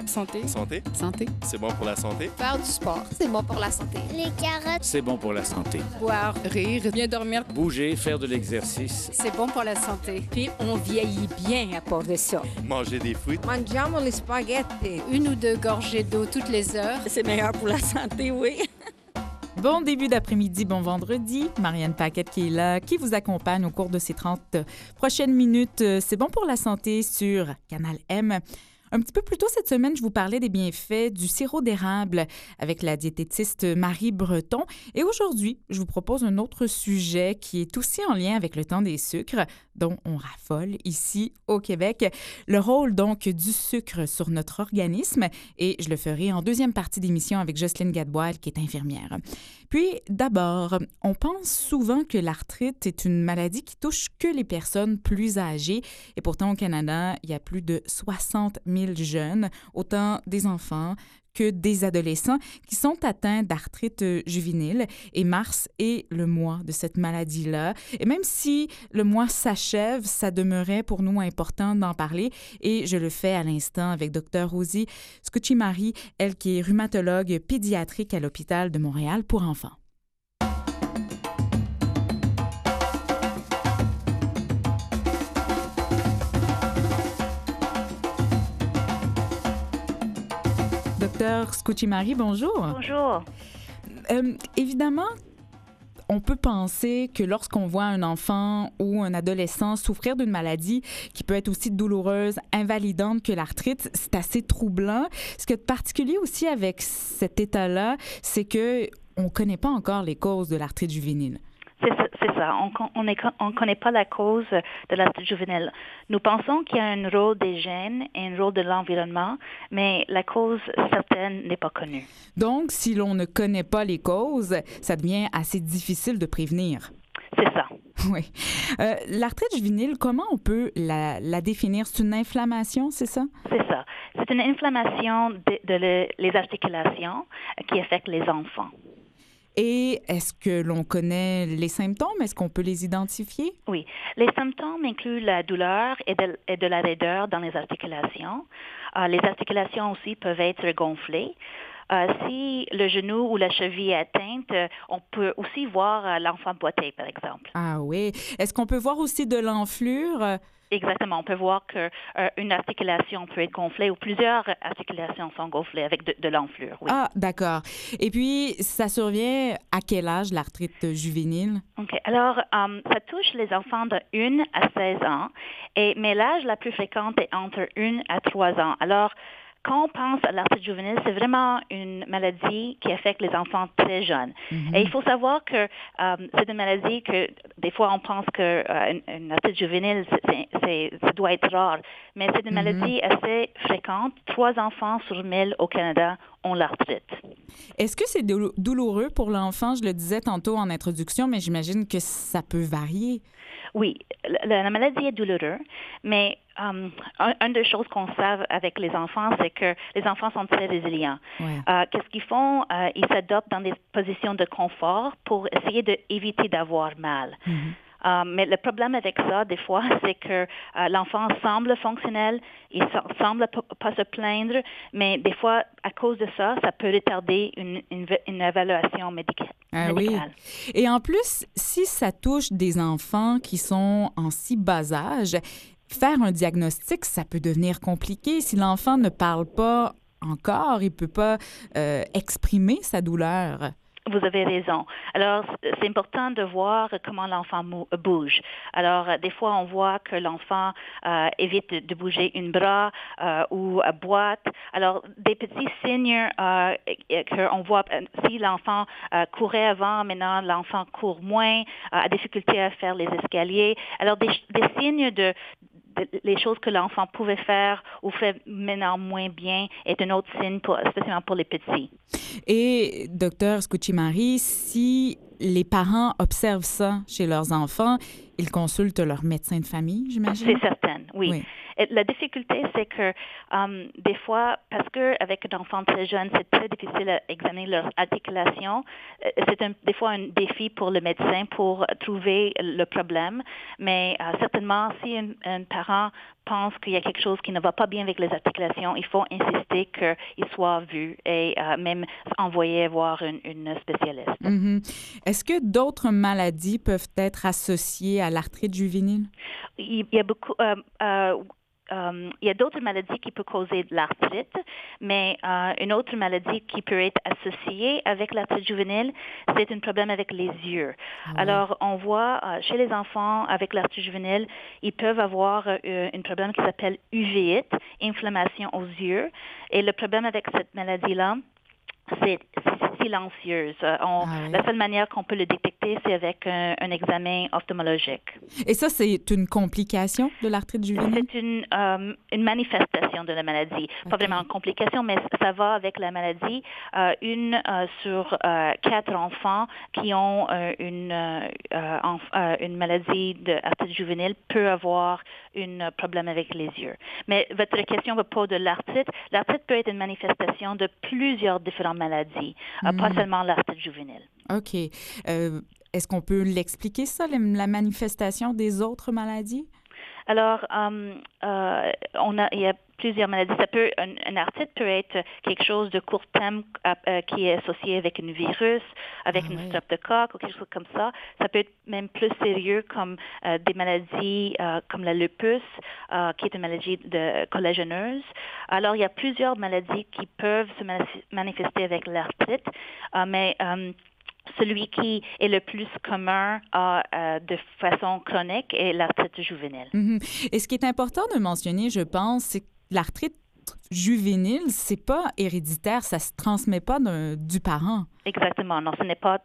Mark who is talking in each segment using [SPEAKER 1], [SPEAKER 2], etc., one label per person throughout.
[SPEAKER 1] Santé.
[SPEAKER 2] Santé.
[SPEAKER 1] Santé.
[SPEAKER 2] C'est bon pour la santé.
[SPEAKER 3] Faire du sport, c'est bon pour la santé.
[SPEAKER 4] Les carottes,
[SPEAKER 5] c'est bon pour la santé.
[SPEAKER 1] Boire, rire, bien dormir.
[SPEAKER 5] Bouger, faire de l'exercice.
[SPEAKER 1] C'est bon pour la santé.
[SPEAKER 6] Puis on vieillit bien à part de ça.
[SPEAKER 2] Manger des fruits.
[SPEAKER 3] Mangiamo les spaghettis.
[SPEAKER 1] 1 ou 2 gorgées d'eau toutes les heures.
[SPEAKER 6] C'est meilleur pour la santé, oui.
[SPEAKER 7] Bon début d'après-midi, bon vendredi. Marianne Paquette qui est là, qui vous accompagne au cours de ces 30 prochaines minutes. C'est bon pour la santé sur Canal M. Un petit peu plus tôt cette semaine, je vous parlais des bienfaits du sirop d'érable avec la diététiste Marie Breton. Et aujourd'hui, je vous propose un autre sujet qui est aussi en lien avec le temps des sucres, dont on raffole ici au Québec. Le rôle donc du sucre sur notre organisme. Et je le ferai en deuxième partie d'émission avec Jocelyne Gadebois, qui est infirmière. Puis d'abord, on pense souvent que l'arthrite est une maladie qui touche que les personnes plus âgées. Et pourtant, au Canada, il y a plus de 60 000 jeunes, autant des enfants que des adolescents, qui sont atteints d'arthrite juvénile. Et mars est le mois de cette maladie-là. Et même si le mois s'achève, ça demeurait pour nous important d'en parler. Et je le fais à l'instant avec Dr Rosie Scucimari, elle qui est rhumatologue pédiatrique à l'hôpital de Montréal pour enfants. Docteur Scucimari, bonjour.
[SPEAKER 8] Bonjour.
[SPEAKER 7] Évidemment, on peut penser que lorsqu'on voit un enfant ou un adolescent souffrir d'une maladie qui peut être aussi douloureuse, invalidante que l'arthrite, c'est assez troublant. Ce qui est particulier aussi avec cet état-là, c'est qu'on ne connaît pas encore les causes de l'arthrite juvénile.
[SPEAKER 8] C'est ça. On ne connaît pas la cause de l'arthrite juvénile. Nous pensons qu'il y a un rôle des gènes et un rôle de l'environnement, mais la cause certaine n'est pas connue.
[SPEAKER 7] Donc, si l'on ne connaît pas les causes, ça devient assez difficile de prévenir.
[SPEAKER 8] C'est ça.
[SPEAKER 7] Oui. L'arthrite juvénile, comment on peut la définir? C'est une inflammation, c'est ça?
[SPEAKER 8] C'est ça. C'est une inflammation les articulations qui affecte les enfants.
[SPEAKER 7] Et est-ce que l'on connaît les symptômes? Est-ce qu'on peut les identifier?
[SPEAKER 8] Oui. Les symptômes incluent la douleur et de la raideur dans les articulations. Les articulations aussi peuvent être gonflées. Si le genou ou la cheville est atteinte, on peut aussi voir l'enfant boiter, par exemple.
[SPEAKER 7] Ah oui. Est-ce qu'on peut voir aussi de l'enflure?
[SPEAKER 8] Exactement. On peut voir qu'une articulation peut être gonflée ou plusieurs articulations sont gonflées avec de l'enflure. Oui.
[SPEAKER 7] Ah, d'accord. Et puis, ça survient à quel âge, l'arthrite juvénile?
[SPEAKER 8] OK. Alors, ça touche les enfants de 1 à 16 ans, mais l'âge la plus fréquente est entre 1 à 3 ans. Alors, quand on pense à l'arthrite juvénile, c'est vraiment une maladie qui affecte les enfants très jeunes. Mm-hmm. Et il faut savoir que c'est une maladie que des fois on pense qu'une arthrite juvénile, ça doit être rare. Mais c'est une maladie assez fréquente. 3 enfants sur 1000 au Canada ont l'arthrite.
[SPEAKER 7] Est-ce que c'est douloureux pour l'enfant? Je le disais tantôt en introduction, mais j'imagine que ça peut varier.
[SPEAKER 8] Oui, la maladie est douloureuse, mais une des choses qu'on sait avec les enfants, c'est que les enfants sont très résilients. Ouais. Qu'est-ce qu'ils font? Ils s'adaptent dans des positions de confort pour essayer d'éviter d'avoir mal. Mm-hmm. Mais le problème avec ça, des fois, c'est que l'enfant semble fonctionnel, il semble pas se plaindre, mais des fois, à cause de ça, ça peut retarder une évaluation médicale.
[SPEAKER 7] Ah oui. Et en plus, si ça touche des enfants qui sont en si bas âge, faire un diagnostic, ça peut devenir compliqué. Si l'enfant ne parle pas encore, il ne peut pas exprimer sa douleur.
[SPEAKER 8] Vous avez raison. Alors, c'est important de voir comment l'enfant bouge. Alors, des fois, on voit que l'enfant évite de bouger une bras ou boite. Alors, des petits signes qu'on voit, si l'enfant courait avant, maintenant, l'enfant court moins, a difficulté à faire les escaliers. Alors, des signes les choses que l'enfant pouvait faire ou fait maintenant moins bien est un autre signe, spécialement pour les petits.
[SPEAKER 7] Et, docteur Scucimari, si les parents observent ça chez leurs enfants, ils consultent leur médecin de famille, j'imagine?
[SPEAKER 8] C'est certain, oui. Et la difficulté, c'est que des fois, parce qu'avec un enfant très jeune, c'est très difficile à examiner leur articulation. C'est des fois un défi pour le médecin pour trouver le problème. Mais certainement, si un parent pensent qu'il y a quelque chose qui ne va pas bien avec les articulations, il faut insister qu'il soit vu et même envoyer voir une spécialiste.
[SPEAKER 7] Mm-hmm. Est-ce que d'autres maladies peuvent être associées à l'arthrite juvénile?
[SPEAKER 8] Il y a beaucoup... il y a d'autres maladies qui peuvent causer de l'arthrite, mais une autre maladie qui peut être associée avec l'arthrite juvénile, c'est un problème avec les yeux. Alors, on voit chez les enfants avec l'arthrite juvénile, ils peuvent avoir un problème qui s'appelle uvéite, inflammation aux yeux. Et le problème avec cette maladie-là, c'est silencieuse. La seule manière qu'on peut le détecter, c'est avec un examen ophtalmologique.
[SPEAKER 7] Et ça, c'est une complication de l'arthrite juvénile?
[SPEAKER 8] C'est une manifestation de la maladie. Pas vraiment une complication, mais ça va avec la maladie. Une sur 4 enfants qui ont une maladie d'arthrite juvénile peut avoir un problème avec les yeux. Mais votre question à propos de l'arthrite, l'arthrite peut être une manifestation de plusieurs différentes maladies, pas seulement l'arthrite juvénile.
[SPEAKER 7] OK. Est-ce qu'on peut l'expliquer, ça, la manifestation des autres maladies?
[SPEAKER 8] Alors, il y a plusieurs maladies. Un arthrite peut être quelque chose de court terme qui est associé avec un virus, avec une streptocoque ou quelque chose comme ça. Ça peut être même plus sérieux comme des maladies comme la lupus, qui est une maladie collagéneuse. Alors, il y a plusieurs maladies qui peuvent se manifester avec l'arthrite, mais celui qui est le plus commun de façon chronique est l'arthrite juvénile.
[SPEAKER 7] Mm-hmm. Et ce qui est important de mentionner, je pense, c'est que l'arthrite juvénile, c'est pas héréditaire, ça se transmet pas du parent.
[SPEAKER 8] Exactement, non, ce n'est pas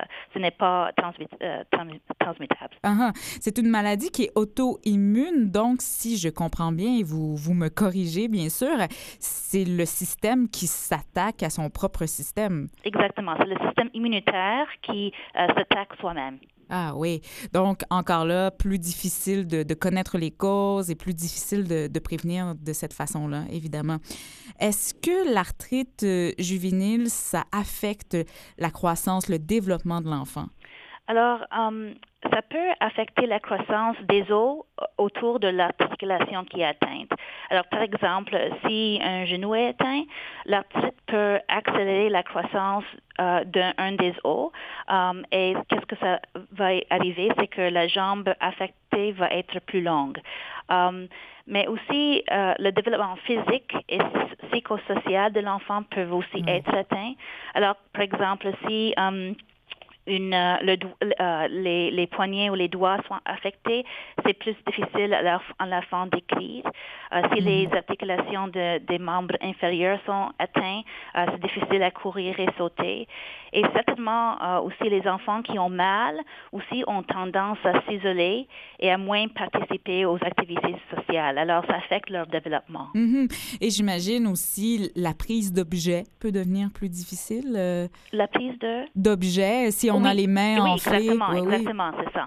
[SPEAKER 8] transmittable.
[SPEAKER 7] C'est une maladie qui est auto-immune, donc si je comprends bien, et vous me corrigez bien sûr, c'est le système qui s'attaque à son propre système.
[SPEAKER 8] Exactement, c'est le système immunitaire qui s'attaque soi-même.
[SPEAKER 7] Ah oui. Donc, encore là, plus difficile de connaître les causes et plus difficile de prévenir de cette façon-là, évidemment. Est-ce que l'arthrite juvénile, ça affecte la croissance, le développement de l'enfant?
[SPEAKER 8] Alors, ça peut affecter la croissance des os autour de l'articulation qui est atteinte. Alors, par exemple, si un genou est atteint, l'arthrite peut accélérer la croissance d'un des os. Et qu'est-ce que ça va arriver? C'est que la jambe affectée va être plus longue. Mais aussi, le développement physique et psychosocial de l'enfant peuvent aussi être atteints. Alors, par exemple, si les poignets ou les doigts sont affectés, c'est plus difficile à l'enfant d'écrire. Si les articulations des membres inférieurs sont atteintes, c'est difficile à courir et sauter. Et certainement aussi les enfants qui ont mal aussi ont tendance à s'isoler et à moins participer aux activités sociales. Alors, ça affecte leur développement.
[SPEAKER 7] Mm-hmm. Et j'imagine aussi la prise d'objets peut devenir plus difficile.
[SPEAKER 8] La prise
[SPEAKER 7] d'objets, si on a les mains enflées.
[SPEAKER 8] Exactement, c'est ça.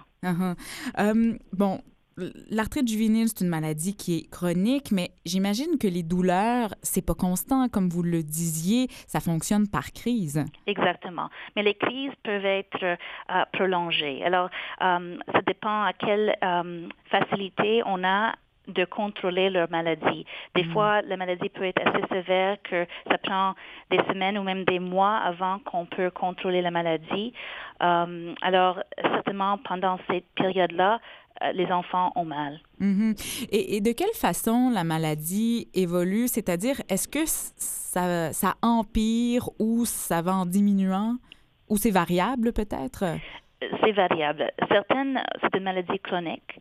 [SPEAKER 7] Bon, l'arthrite juvénile, c'est une maladie qui est chronique, mais j'imagine que les douleurs, c'est pas constant, comme vous le disiez, ça fonctionne par crise.
[SPEAKER 8] Exactement. Mais les crises peuvent être prolongées. Alors, ça dépend à quelle facilité on a de contrôler leur maladie. Des fois, la maladie peut être assez sévère que ça prend des semaines ou même des mois avant qu'on peut contrôler la maladie. Alors, certainement, pendant cette période-là, les enfants ont mal.
[SPEAKER 7] Mm-hmm. Et de quelle façon la maladie évolue? C'est-à-dire, est-ce que ça empire ou ça va en diminuant? Ou c'est variable peut-être?
[SPEAKER 8] C'est variable. Certaines, c'est une maladie chronique.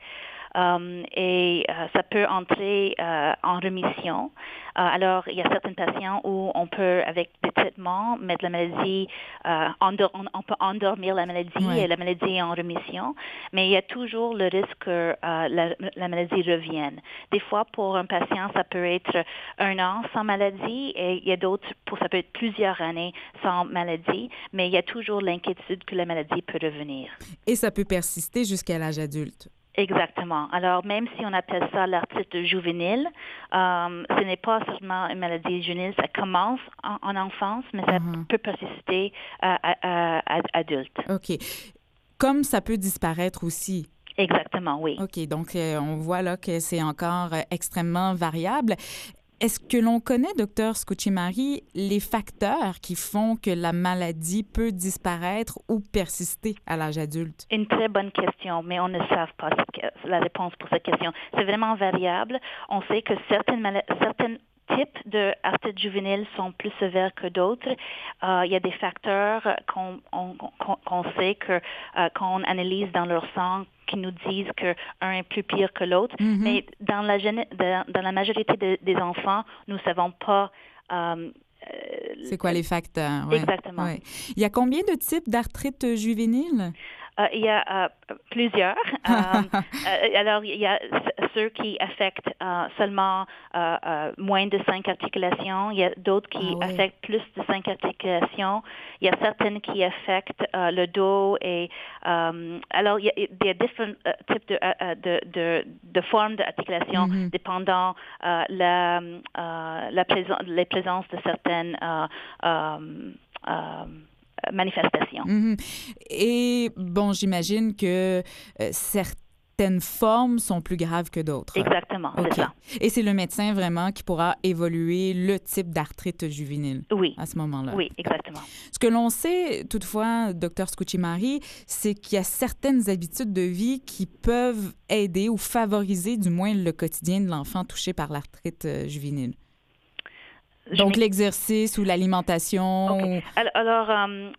[SPEAKER 8] Et ça peut entrer en rémission. Alors, il y a certains patients où on peut, avec des traitements, mettre la maladie, on peut endormir la maladie et la maladie est en rémission. Mais il y a toujours le risque que la maladie revienne. Des fois, pour un patient, ça peut être 1 an sans maladie et il y a d'autres, ça peut être plusieurs années sans maladie, mais il y a toujours l'inquiétude que la maladie peut revenir.
[SPEAKER 7] Et ça peut persister jusqu'à l'âge adulte.
[SPEAKER 8] Exactement. Alors, même si on appelle ça l'arthrite juvénile, ce n'est pas seulement une maladie juvénile, ça commence en enfance, mais ça peut persister à adulte.
[SPEAKER 7] OK. Comme ça peut disparaître aussi.
[SPEAKER 8] Exactement, oui.
[SPEAKER 7] OK, donc on voit là que c'est encore extrêmement variable. Est-ce que l'on connaît, docteur Scucimari, les facteurs qui font que la maladie peut disparaître ou persister à l'âge adulte?
[SPEAKER 8] Une très bonne question, mais on ne sait pas la réponse pour cette question. C'est vraiment variable. On sait que certains types d'arthrite juvénile sont plus sévères que d'autres. Il y a des facteurs qu'on sait que quand on analyse dans leur sang qui nous disent qu'un est plus pire que l'autre.
[SPEAKER 7] Mm-hmm.
[SPEAKER 8] Mais dans la majorité des enfants, nous ne savons pas
[SPEAKER 7] c'est quoi les facteurs? Ouais.
[SPEAKER 8] Exactement.
[SPEAKER 7] Ouais. Il y a combien de types d'arthrite juvénile?
[SPEAKER 8] Il y a plusieurs. Alors, il y a ceux qui affectent seulement moins de 5 articulations. Il y a d'autres qui affectent plus de 5 articulations. Il y a certaines qui affectent le dos. Et alors, il y a différents types de formes d'articulation dépendant les présences de certaines manifestations.
[SPEAKER 7] Mm-hmm. Et bon, j'imagine que certaines formes sont plus graves que d'autres.
[SPEAKER 8] Exactement,
[SPEAKER 7] okay.
[SPEAKER 8] C'est ça.
[SPEAKER 7] Et c'est le médecin vraiment qui pourra évaluer le type d'arthrite juvénile à ce moment-là.
[SPEAKER 8] Oui, exactement.
[SPEAKER 7] Ce que l'on sait, toutefois, Dr Scucimari, c'est qu'il y a certaines habitudes de vie qui peuvent aider ou favoriser du moins le quotidien de l'enfant touché par l'arthrite juvénile. Donc, l'exercice ou l'alimentation.
[SPEAKER 8] Okay. Alors,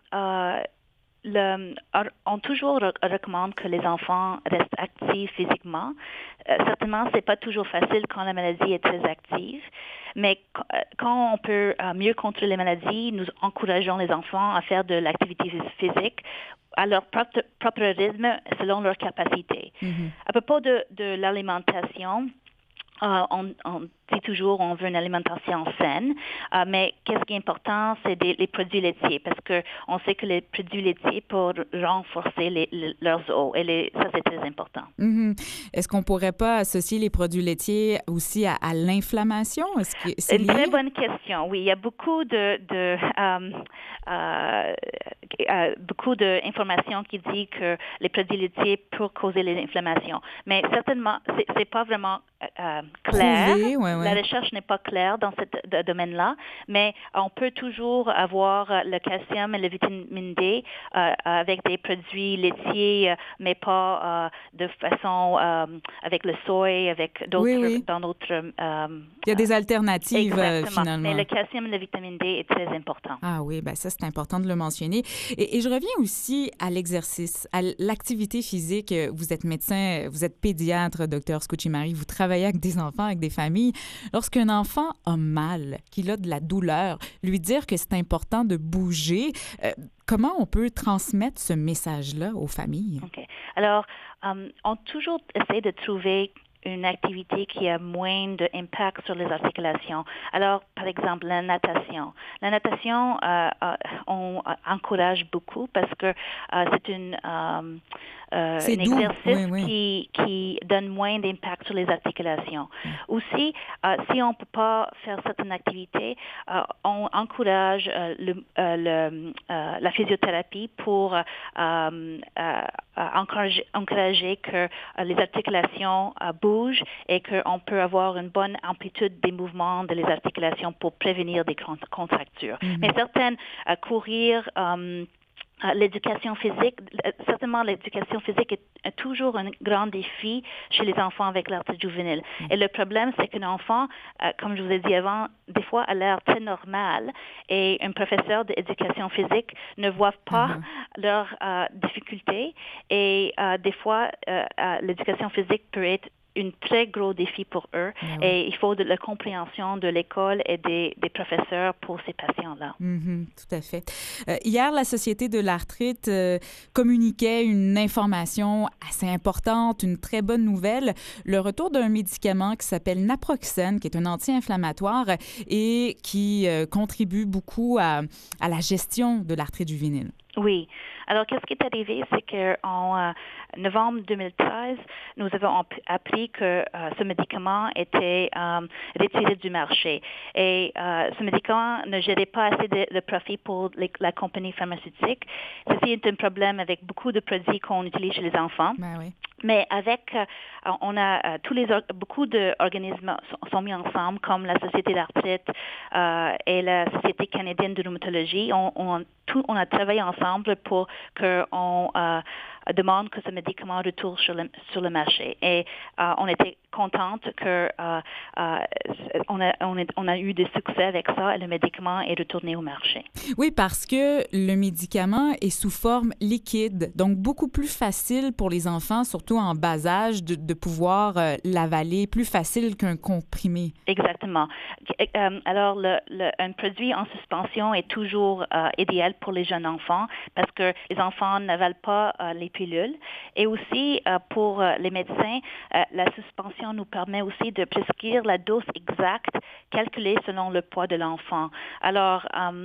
[SPEAKER 8] on toujours recommande que les enfants restent actifs physiquement. Certainement, c'est pas toujours facile quand la maladie est très active, mais quand on peut mieux contrôler la maladie, nous encourageons les enfants à faire de l'activité physique à leur propre rythme, selon leur capacité. Mm-hmm. À propos de l'alimentation, on dit toujours on veut une alimentation saine, mais qu'est-ce qui est important, c'est les produits laitiers, parce que on sait que les produits laitiers peuvent renforcer leurs os, et ça, c'est très important.
[SPEAKER 7] Mm-hmm. Est-ce qu'on ne pourrait pas associer les produits laitiers aussi à l'inflammation? Est-ce que c'est lié?
[SPEAKER 8] Une très bonne question, oui. Il y a beaucoup d'informations qui disent que les produits laitiers peuvent causer l'inflammation, mais certainement, c'est pas vraiment clair.
[SPEAKER 7] Prouvé, ouais.
[SPEAKER 8] La recherche n'est pas claire dans ce domaine-là, mais on peut toujours avoir le calcium et la vitamine D avec des produits laitiers, mais pas de façon avec le soy, avec d'autres dans d'autres.
[SPEAKER 7] Il y a des alternatives finalement.
[SPEAKER 8] Mais le calcium et la vitamine D est très important.
[SPEAKER 7] Ah oui, ben ça c'est important de le mentionner. Et je reviens aussi à l'exercice, à l'activité physique. Vous êtes médecin, vous êtes pédiatre, docteur Scucimari, vous travaillez avec des enfants, avec des familles. Lorsqu'un enfant a mal, qu'il a de la douleur, lui dire que c'est important de bouger, comment on peut transmettre ce message-là aux familles?
[SPEAKER 8] OK. Alors, on toujours essaie de trouver une activité qui a moins d'impact sur les articulations. Alors, par exemple, la natation. La natation, on encourage beaucoup parce que c'est un exercice qui donne moins d'impact sur les articulations. Aussi, si on ne peut pas faire certaines activités, on encourage la physiothérapie pour encourager que les articulations bougent et qu'on peut avoir une bonne amplitude des mouvements de les articulations pour prévenir des contractures. Mm-hmm. Mais certaines, courir, l'éducation physique, certainement l'éducation physique est toujours un grand défi chez les enfants avec l'arthrite juvénile. Et le problème, c'est qu'un enfant, comme je vous ai dit avant, des fois a l'air très normal et un professeur d'éducation physique ne voit pas leurs difficultés et des fois, l'éducation physique peut être un très gros défi pour eux et il faut de la compréhension de l'école et des professeurs pour ces patients-là.
[SPEAKER 7] Mm-hmm, tout à fait. Hier, la Société de l'arthrite communiquait une information assez importante, une très bonne nouvelle, le retour d'un médicament qui s'appelle naproxène, qui est un anti-inflammatoire et qui contribue beaucoup à la gestion de l'arthrite juvénile.
[SPEAKER 8] Oui. Alors, qu'est-ce qui est arrivé? C'est qu'en novembre 2013, nous avons appris que ce médicament était retiré du marché. Et ce médicament ne gérait pas assez de profit pour la compagnie pharmaceutique. Ceci est un problème avec beaucoup de produits qu'on utilise chez les enfants.
[SPEAKER 7] Ben oui.
[SPEAKER 8] Mais on a beaucoup d'organismes sont mis ensemble, comme la Société d'arthrite et la Société canadienne de rhumatologie. On a travaillé ensemble pour qu'on demande que ce médicament retourne sur le marché. Et on était contente que on a eu des succès avec ça et le médicament est retourné au marché.
[SPEAKER 7] Oui, parce que le médicament est sous forme liquide, donc beaucoup plus facile pour les enfants, surtout en bas âge, de pouvoir l'avaler, plus facile qu'un comprimé.
[SPEAKER 8] Exactement. Alors, un produit en suspension est toujours idéal pour les jeunes enfants parce que les enfants n'avalent pas les pilules. Et aussi, pour les médecins, la suspension nous permet aussi de prescrire la dose exacte calculée selon le poids de l'enfant. Alors,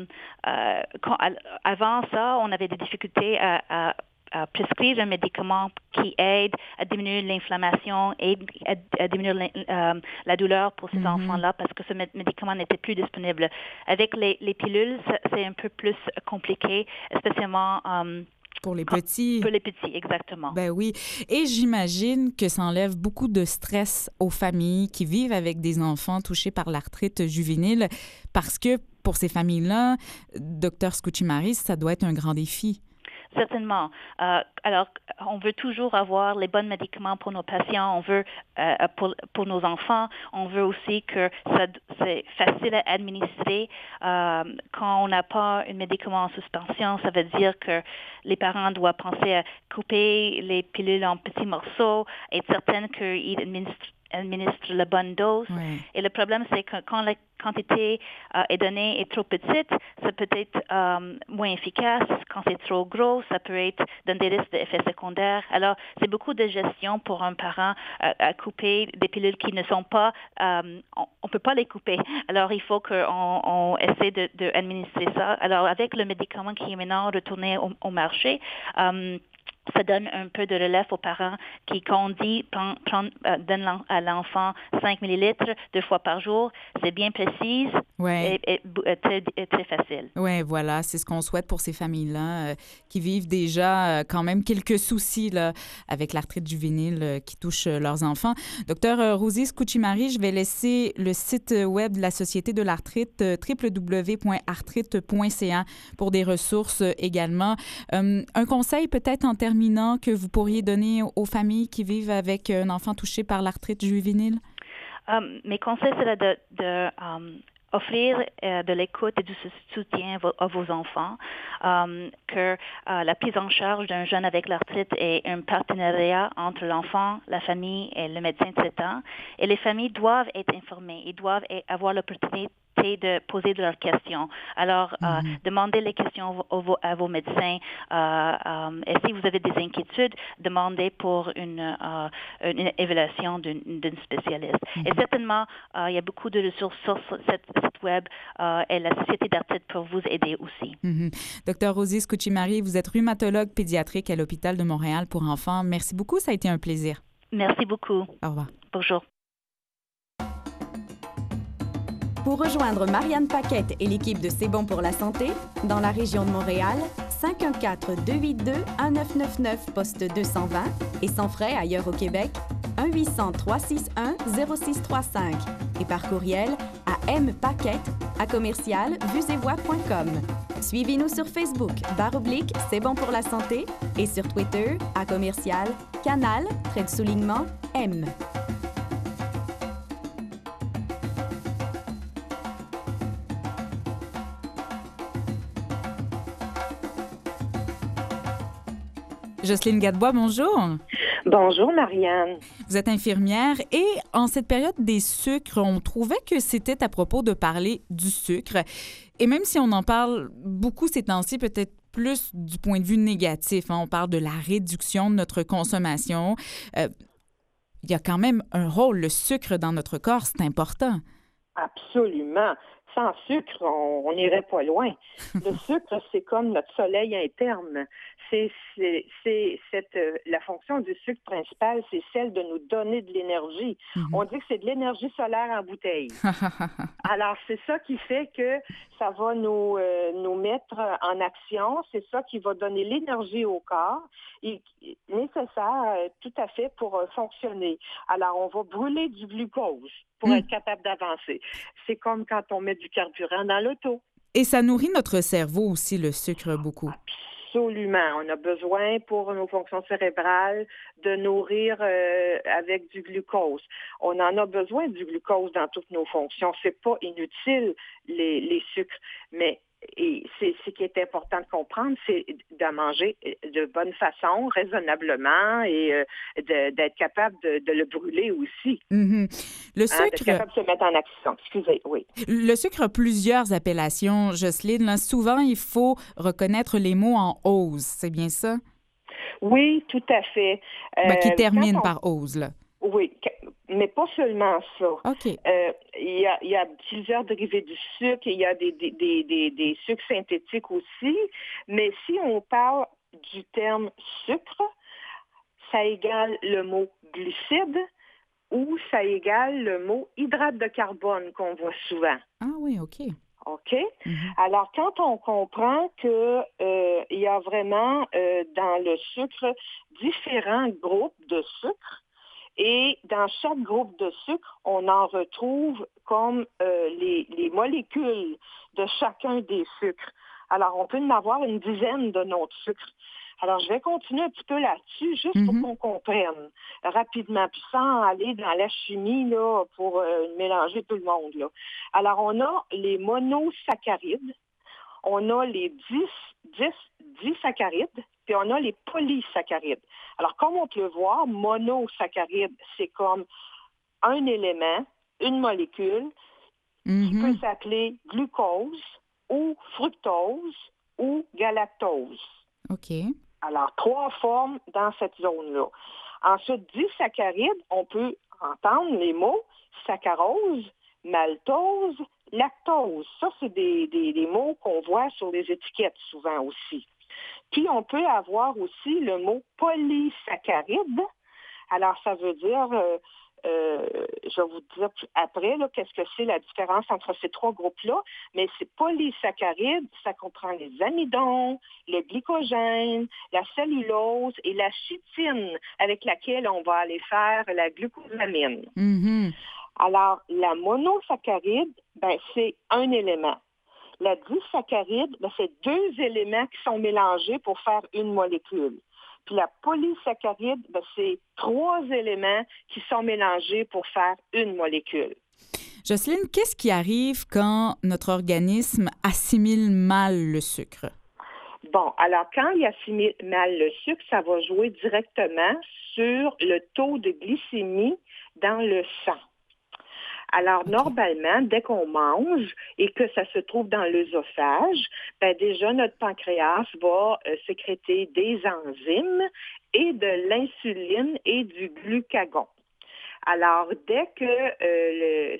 [SPEAKER 8] avant ça, on avait des difficultés à prescrire un médicament qui aide à diminuer l'inflammation et à diminuer la douleur pour ces enfants-là parce que ce médicament n'était plus disponible. Avec les pilules, c'est un peu plus compliqué, spécialement
[SPEAKER 7] pour les petits.
[SPEAKER 8] Pour les petits, exactement.
[SPEAKER 7] Ben oui. Et j'imagine que ça enlève beaucoup de stress aux familles qui vivent avec des enfants touchés par l'arthrite juvénile parce que pour ces familles-là, Dr Scucci-Marie, ça doit être un grand défi.
[SPEAKER 8] Certainement. Alors, on veut toujours avoir les bons médicaments pour nos patients. On veut, pour nos enfants, on veut aussi que c'est facile à administrer. Quand on n'a pas un médicament en suspension, ça veut dire que les parents doivent penser à couper les pilules en petits morceaux, être certaine qu'ils administre la bonne dose.
[SPEAKER 7] Oui.
[SPEAKER 8] Et le problème, c'est que quand la quantité est donnée est trop petite, ça peut être moins efficace. Quand c'est trop gros, ça peut être donner des risques d'effets secondaires. Alors, c'est beaucoup de gestion pour un parent à couper des pilules qui ne sont pas... on peut pas les couper. Alors, il faut qu'on essaie d'administrer ça. Alors, avec le médicament qui est maintenant retourné au marché, ça donne un peu de relève aux parents qui, quand on dit donne à l'enfant 5 millilitres 2 fois par jour, c'est bien précis et très facile.
[SPEAKER 7] Oui, voilà, c'est ce qu'on souhaite pour ces familles-là qui vivent déjà quand même quelques soucis là, avec l'arthrite juvénile qui touche leurs enfants. Docteur Rosie Scucci-Marie, je vais laisser le site web de la Société de l'arthrite, www.arthrite.ca, pour des ressources également. Un conseil peut-être en terminant que vous pourriez donner aux familles qui vivent avec un enfant touché par l'arthrite juvénile?
[SPEAKER 8] Mes conseils seraient offrir de l'écoute et du soutien à vos enfants, que la prise en charge d'un jeune avec l'arthrite est un partenariat entre l'enfant, la famille et le médecin traitant. Et les familles doivent être informées, ils doivent avoir l'opportunité de poser leurs questions. Alors, demandez les questions à vos médecins. Et si vous avez des inquiétudes, demandez pour une évaluation d'une spécialiste. Et certainement, il y a beaucoup de ressources sur cette site web et la Société d'arthrite pour vous aider aussi.
[SPEAKER 7] Docteur Rosie Scucci-Marie, vous êtes rhumatologue pédiatrique à l'Hôpital de Montréal pour enfants. Merci beaucoup, ça a été un plaisir.
[SPEAKER 8] Merci beaucoup.
[SPEAKER 7] Au revoir.
[SPEAKER 8] Bonjour.
[SPEAKER 4] Pour rejoindre Marianne Paquette et l'équipe de C'est bon pour la santé, dans la région de Montréal, 514-282-1999, poste 220, et sans frais ailleurs au Québec, 1-800-361-0635, et par courriel à mpaquette@commercialvuesetvoix.com. Suivez-nous sur Facebook, /C'est bon pour la santé, et sur Twitter, @Canal_M.
[SPEAKER 7] Jocelyne Gadebois, bonjour.
[SPEAKER 9] Bonjour, Marianne.
[SPEAKER 7] Vous êtes infirmière et en cette période des sucres, on trouvait que c'était à propos de parler du sucre. Et même si on en parle beaucoup ces temps-ci, peut-être plus du point de vue négatif, on parle de la réduction de notre consommation. Il y a quand même un rôle, le sucre dans notre corps, c'est important.
[SPEAKER 9] Absolument. Sans sucre, on n'irait pas loin. Le sucre, c'est comme notre soleil interne. La fonction du sucre principal, c'est celle de nous donner de l'énergie. On dit que c'est de l'énergie solaire en bouteille. Alors, c'est ça qui fait que ça va nous mettre en action. C'est ça qui va donner l'énergie au corps nécessaire tout à fait pour fonctionner. Alors, on va brûler du glucose pour être capable d'avancer. C'est comme quand on met du carburant dans l'auto.
[SPEAKER 7] Et ça nourrit notre cerveau aussi, le sucre, beaucoup.
[SPEAKER 9] Absolument. On a besoin pour nos fonctions cérébrales de nourrir avec du glucose. On en a besoin du glucose dans toutes nos fonctions. C'est pas inutile, les sucres, mais ce qui est important de comprendre, c'est de manger de bonne façon, raisonnablement, et d'être capable de le brûler aussi.
[SPEAKER 7] Le sucre...
[SPEAKER 9] d'être capable de se mettre en action. Excusez, oui.
[SPEAKER 7] Le sucre a plusieurs appellations, Jocelyne. Là, souvent, il faut reconnaître les mots en ose. C'est bien ça?
[SPEAKER 9] Oui, tout à fait.
[SPEAKER 7] Qui termine par ose, là.
[SPEAKER 9] Oui, mais pas seulement ça.
[SPEAKER 7] OK.
[SPEAKER 9] Il y a plusieurs dérivés du sucre, il y a des sucres synthétiques aussi, mais si on parle du terme sucre, ça égale le mot glucide ou ça égale le mot hydrate de carbone qu'on voit souvent.
[SPEAKER 7] Ah oui, OK.
[SPEAKER 9] OK? Alors, quand on comprend que il y a vraiment dans le sucre différents groupes de sucre, et dans chaque groupe de sucre, on en retrouve comme les molécules de chacun des sucres. Alors, on peut en avoir une dizaine de notre sucre. Alors, je vais continuer un petit peu là-dessus, juste pour qu'on comprenne rapidement, puis sans aller dans la chimie là, pour mélanger tout le monde. Là. Alors, on a les monosaccharides, on a les disaccharides, puis on a les polysaccharides. Alors, comme on peut le voir, monosaccharide, c'est comme un élément, une molécule, qui peut s'appeler glucose ou fructose ou galactose.
[SPEAKER 7] OK.
[SPEAKER 9] Alors, 3 formes dans cette zone-là. Ensuite, disaccharides, on peut entendre les mots saccharose, maltose, lactose. Ça, c'est des mots qu'on voit sur les étiquettes souvent aussi. Puis, on peut avoir aussi le mot polysaccharide. Alors, ça veut dire, je vais vous dire après, là, qu'est-ce que c'est la différence entre ces 3 groupes-là. Mais c'est polysaccharide, ça comprend les amidons, le glycogène, la cellulose et la chitine avec laquelle on va aller faire la glucosamine. Alors, la monosaccharide, c'est un élément. La disaccharide, c'est 2 éléments qui sont mélangés pour faire une molécule. Puis la polysaccharide, c'est 3 éléments qui sont mélangés pour faire une molécule.
[SPEAKER 7] Jocelyne, qu'est-ce qui arrive quand notre organisme assimile mal le sucre?
[SPEAKER 9] Bon, alors quand il assimile mal le sucre, ça va jouer directement sur le taux de glycémie dans le sang. Alors, normalement, dès qu'on mange et que ça se trouve dans l'œsophage, déjà, notre pancréas va sécréter des enzymes et de l'insuline et du glucagon. Alors, dès que le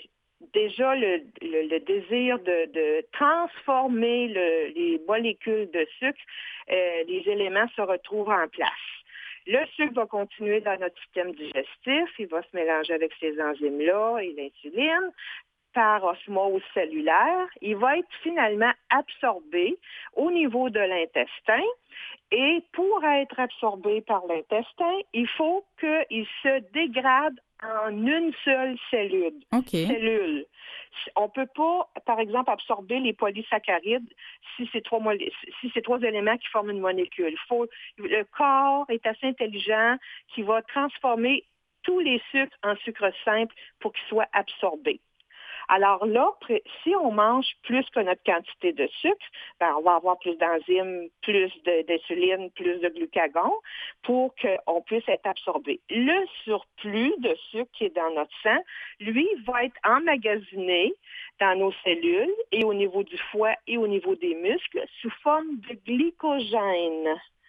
[SPEAKER 9] désir de transformer les molécules de sucre, les éléments se retrouvent en place. Le sucre va continuer dans notre système digestif, il va se mélanger avec ces enzymes-là et l'insuline par osmose cellulaire. Il va être finalement absorbé au niveau de l'intestin et pour être absorbé par l'intestin, il faut qu'il se dégrade en une seule cellule. On ne peut pas, par exemple, absorber les polysaccharides si c'est 3 éléments qui forment une molécule. Le corps est assez intelligent qu'il va transformer tous les sucres en sucre simple pour qu'ils soient absorbés. Alors là, si on mange plus que notre quantité de sucre, on va avoir plus d'enzymes, plus d'insuline, plus de glucagon pour qu'on puisse être absorbé. Le surplus de sucre qui est dans notre sang, lui, va être emmagasiné dans nos cellules et au niveau du foie et au niveau des muscles sous forme de glycogène.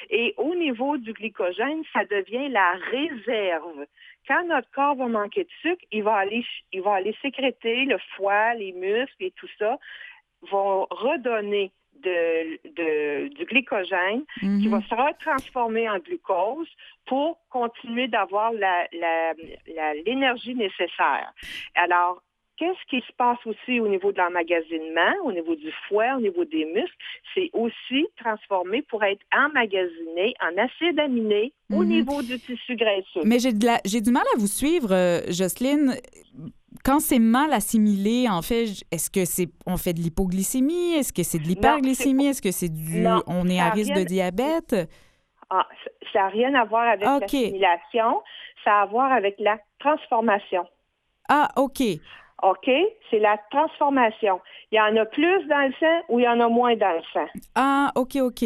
[SPEAKER 9] Et au niveau du glycogène, ça devient la réserve. Quand notre corps va manquer de sucre, il va aller sécréter le foie, les muscles et tout ça vont redonner du glycogène qui va se retransformer en glucose pour continuer d'avoir l'énergie nécessaire. Alors, qu'est-ce qui se passe aussi au niveau de l'emmagasinement, au niveau du foie, au niveau des muscles? C'est aussi transformé pour être emmagasiné en acides aminés au niveau du tissu graisseux.
[SPEAKER 7] Mais j'ai du mal à vous suivre, Jocelyne. Quand c'est mal assimilé, en fait, est-ce que on fait de l'hypoglycémie? Est-ce que c'est de l'hyperglycémie? Est-ce que c'est on est à risque de diabète?
[SPEAKER 9] Ah, ça n'a rien à voir avec l'assimilation, ça a à voir avec la transformation.
[SPEAKER 7] Ah, OK.
[SPEAKER 9] OK? C'est la transformation. Il y en a plus dans le sang ou il y en a moins dans le sang.
[SPEAKER 7] Ah, OK.
[SPEAKER 9] OK?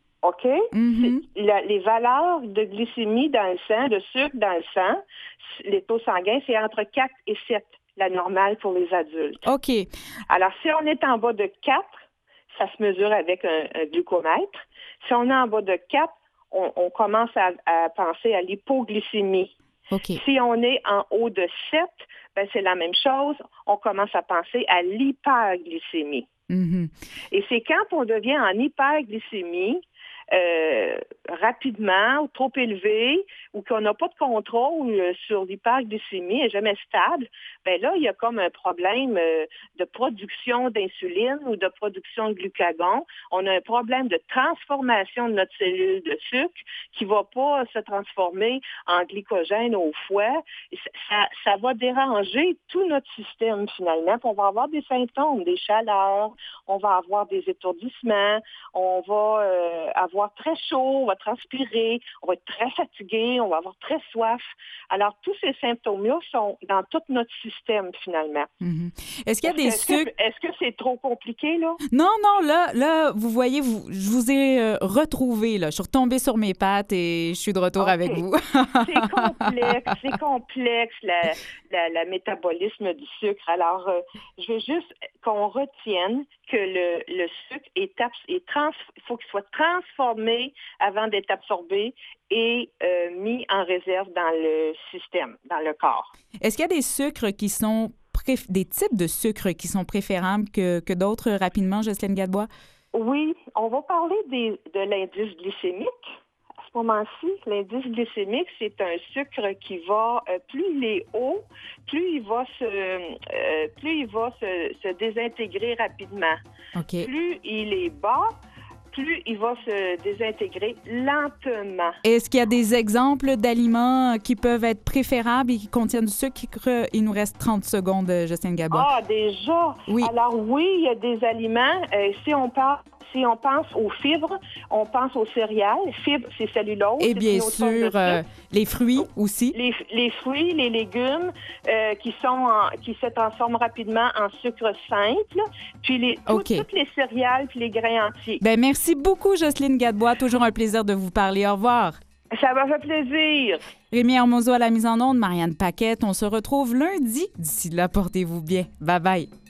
[SPEAKER 9] Les valeurs de glycémie dans le sang, de sucre dans le sang, les taux sanguins, c'est entre 4 et 7, la normale pour les adultes.
[SPEAKER 7] OK.
[SPEAKER 9] Alors, si on est en bas de 4, ça se mesure avec un glucomètre. Si on est en bas de 4, on commence à penser à l'hypoglycémie.
[SPEAKER 7] Okay.
[SPEAKER 9] Si on est en haut de 7, ben c'est la même chose. On commence à penser à l'hyperglycémie. Et c'est quand on devient en hyperglycémie rapidement ou trop élevé ou qu'on n'a pas de contrôle sur l'hyperglycémie, elle n'est jamais stable, bien là, il y a comme un problème de production d'insuline ou de production de glucagon. On a un problème de transformation de notre cellule de sucre qui ne va pas se transformer en glycogène au foie. Ça va déranger tout notre système finalement. Puis on va avoir des symptômes, des chaleurs, on va avoir des étourdissements, on va avoir très chaud, on va transpirer, on va être très fatigué, on va avoir très soif. Alors, tous ces symptômes-là sont dans tout notre système, finalement.
[SPEAKER 7] Est-ce qu'il y a des sucres...
[SPEAKER 9] Est-ce que c'est trop compliqué, là?
[SPEAKER 7] Non, là, vous voyez, je vous ai retrouvé, là. Je suis retombée sur mes pattes et je suis de retour avec vous.
[SPEAKER 9] C'est complexe, le métabolisme du sucre. Alors, je veux juste qu'on retienne que le sucre il faut qu'il soit transformé avant d'être absorbé et mis en réserve dans le système, dans le corps.
[SPEAKER 7] Est-ce qu'il y a des sucres qui sont des types de sucres qui sont préférables que d'autres rapidement, Jocelyne Gadbois?
[SPEAKER 9] Oui, on va parler de l'indice glycémique. À ce moment-ci, l'indice glycémique, c'est un sucre qui va, plus il est haut, plus il va se désintégrer rapidement.
[SPEAKER 7] Okay.
[SPEAKER 9] Plus il est bas, plus il va se désintégrer lentement.
[SPEAKER 7] Est-ce qu'il y a des exemples d'aliments qui peuvent être préférables et qui contiennent du sucre? Il nous reste 30 secondes, Jocelyne Gadbois.
[SPEAKER 9] Ah, déjà?
[SPEAKER 7] Oui.
[SPEAKER 9] Alors oui, il y a des aliments. Si on pense aux fibres, on pense aux céréales. Fibres, c'est cellulose.
[SPEAKER 7] Et bien sûr, les fruits aussi.
[SPEAKER 9] Les fruits, les légumes qui se transforment rapidement en sucre simple. Puis toutes les céréales puis les grains entiers.
[SPEAKER 7] Ben merci beaucoup, Jocelyne Gadbois. Toujours un plaisir de vous parler. Au revoir.
[SPEAKER 9] Ça m'a fait plaisir.
[SPEAKER 7] Rémi Hermoso à la mise en onde, Marianne Paquette. On se retrouve lundi. D'ici là, portez-vous bien. Bye bye.